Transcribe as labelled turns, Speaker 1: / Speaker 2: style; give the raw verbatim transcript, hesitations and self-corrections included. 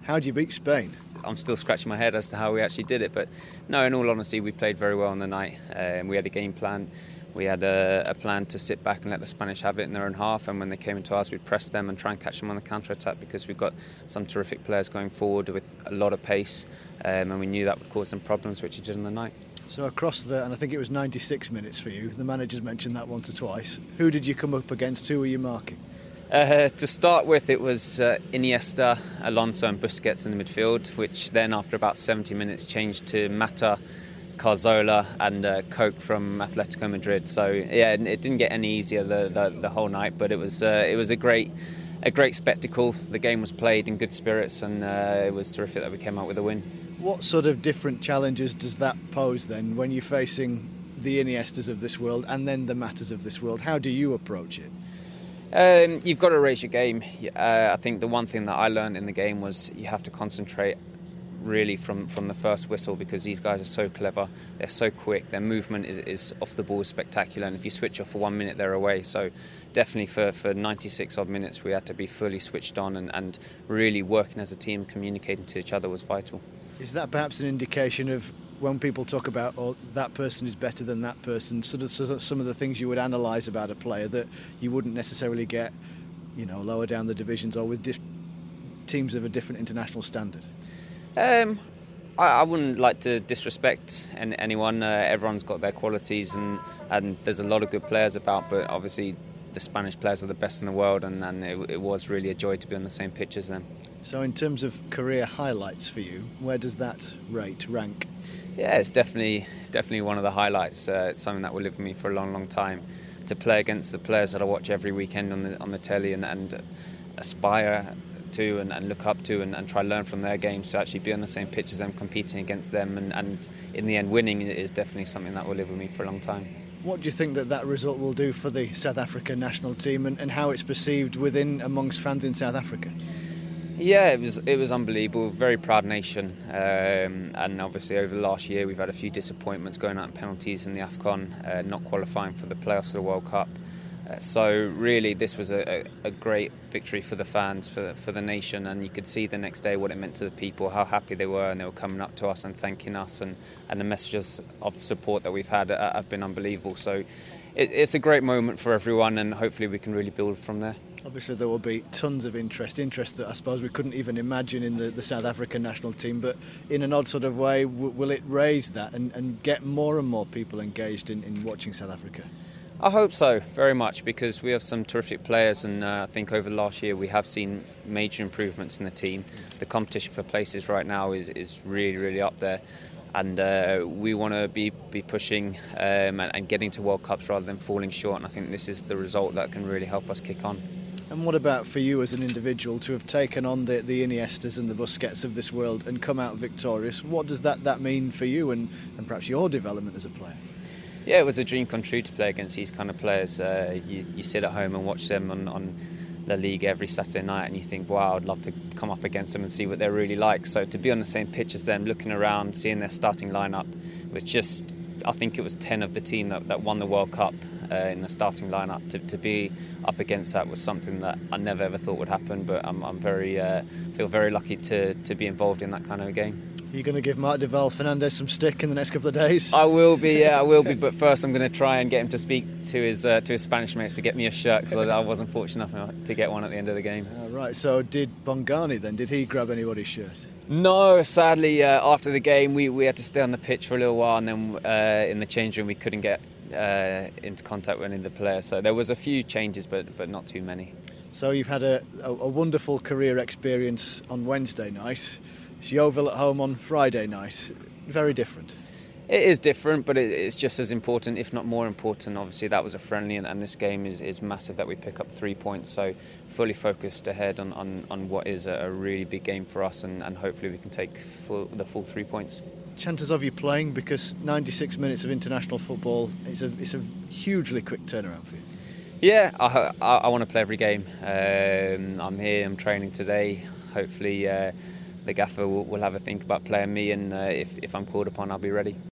Speaker 1: How do you beat Spain?
Speaker 2: I'm still scratching my head as to how we actually did it, but no, in all honesty, we played very well on the night. Um, we had a game plan. We had a, a plan to sit back and let the Spanish have it in their own half, and when they came into ours, we'd press them and try and catch them on the counter-attack, because we've got some terrific players going forward with a lot of pace, um, and we knew that would cause them problems, which it did on the night.
Speaker 1: So across the, and I think it was ninety-six minutes for you, the manager's mentioned that once or twice. Who did you come up against? Who were you marking?
Speaker 2: Uh, to start with, it was uh, Iniesta, Alonso and Busquets in the midfield, which then after about seventy minutes changed to Mata, Cazorla and uh, Coke from Atletico Madrid. So yeah, it didn't get any easier the, the, the whole night, but it was uh, it was a great a great spectacle. The game was played in good spirits, and uh, it was terrific that we came out with a win.
Speaker 1: What sort of different challenges does that pose then when you're facing the Iniestas of this world and then the Matas of this world? How do you approach it?
Speaker 2: Um, you've got to raise your game. Uh, I think the one thing that I learned in the game was you have to concentrate really from, from the first whistle, because these guys are so clever, they're so quick, their movement is, is off the ball is spectacular, and if you switch off for one minute they're away. So definitely for, for ninety-six odd minutes we had to be fully switched on, and, and really working as a team, communicating to each other was vital.
Speaker 1: Is that perhaps an indication of when people talk about, oh, that person is better than that person, sort of, sort of some of the things you would analyse about a player that you wouldn't necessarily get, you know, lower down the divisions or with dis- teams of a different international standard?
Speaker 2: Um, I, I wouldn't like to disrespect any, anyone. Uh, everyone's got their qualities, and, and there's a lot of good players about, but obviously the Spanish players are the best in the world, and, and it, it was really a joy to be on the same pitch as them.
Speaker 1: So in terms of career highlights for you, where does that rate, rank?
Speaker 2: Yeah, it's definitely definitely one of the highlights. Uh, it's something that will live with me for a long, long time. To play against the players that I watch every weekend on the on the telly and, and aspire to and, and look up to and, and try to learn from their games, to actually be on the same pitch as them, competing against them, and, and in the end winning is definitely something that will live with me for a long time.
Speaker 1: What do you think that that result will do for the South Africa national team, and, and how it's perceived within amongst fans in South Africa?
Speaker 2: Yeah, it was it was unbelievable. Very proud nation, um, and obviously over the last year we've had a few disappointments, going out in penalties in the AFCON, uh, not qualifying for the playoffs of the World Cup. Uh, so really, this was a, a, a great victory for the fans, for for the nation, and you could see the next day what it meant to the people, how happy they were, and they were coming up to us and thanking us, and, and the messages of support that we've had uh, have been unbelievable. So it, it's a great moment for everyone, and hopefully we can really build from there.
Speaker 1: Obviously there will be tons of interest, interest that I suppose we couldn't even imagine in the, the South African national team, but in an odd sort of way, w- will it raise that and, and get more and more people engaged in, in watching South Africa?
Speaker 2: I hope so, very much, because we have some terrific players, and uh, I think over the last year we have seen major improvements in the team. The competition for places right now is, is really, really up there, and uh, we want to be, be pushing um, and, and getting to World Cups rather than falling short, and I think this is the result that can really help us kick on.
Speaker 1: And what about for you as an individual to have taken on the, the Iniestas and the Busquets of this world and come out victorious? What does that, that mean for you and, and perhaps your development as a player?
Speaker 2: Yeah, it was a dream come true to play against these kind of players. Uh, you, you sit at home and watch them on, on La Liga every Saturday night, and you think, wow, I'd love to come up against them and see what they're really like. So to be on the same pitch as them, looking around, seeing their starting lineup, with just, I think it was ten of the team that, that won the World Cup uh, in the starting lineup, to, to be up against that was something that I never ever thought would happen. But I'm, I'm very uh, feel very lucky to, to be involved in that kind of a game.
Speaker 1: Are you going to give Marc de Val Fernandez some stick in the next couple of days?
Speaker 2: I will be, yeah, I will be. But first, I'm going to try and get him to speak to his uh, to his Spanish mates to get me a shirt, because I, I wasn't fortunate enough to get one at the end of the game.
Speaker 1: Uh, right. So did Bongani then? Did he grab anybody's shirt?
Speaker 2: No, sadly, uh, after the game, we, we had to stay on the pitch for a little while, and then uh, in the change room we couldn't get uh, into contact with any of the players. So there was a few changes, but but not too many.
Speaker 1: So you've had a, a, a wonderful career experience on Wednesday night. It's Yeovil at home on Friday night. Very different.
Speaker 2: It is different, but it, it's just as important, if not more important. Obviously, that was a friendly, and, and this game is, is massive that we pick up three points. So fully focused ahead on, on, on what is a, a really big game for us, and, and hopefully we can take full, the full three points.
Speaker 1: Chances of you playing, because ninety-six minutes of international football is a, it's a hugely quick turnaround for you.
Speaker 2: Yeah, I, I, I want to play every game. Um, I'm here, I'm training today. Hopefully uh, the gaffer will, will have a think about playing me, and uh, if, if I'm called upon, I'll be ready.